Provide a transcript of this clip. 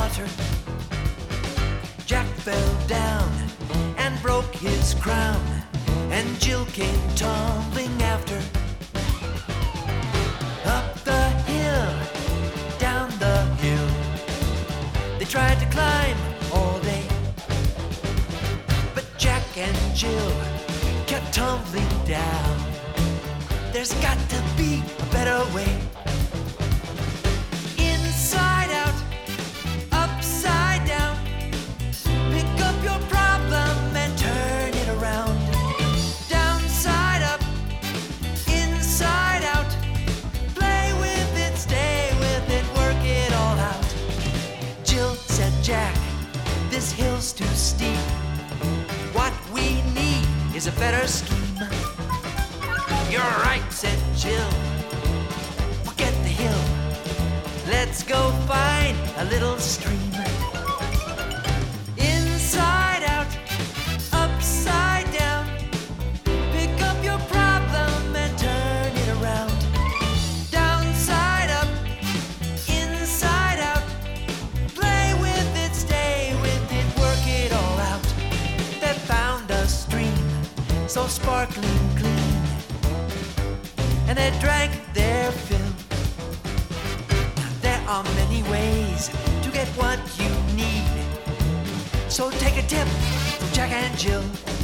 water. Jack fell down and broke his crown, and Jill came tumbling after. Up the hill, down the hill, they tried to climb all day, but Jack and Jill kept tumbling down. There's got to be a better way. Inside out, upside down, pick up your problem and turn it around. Downside up, inside out, play with it, stay with it, work it all out. Jill said, Jack, this hill's too steep. What we need is a better scheme. You're right, said Jill. Forget the hill. Let's go find a little stream. Inside out, upside down, pick up your problem and turn it around. Downside up, inside out, play with it, stay with it, work it all out. They found a stream so sparkling clean, and they drank their fill. Now there are many ways to get what you need, so take a tip from Jack and Jill.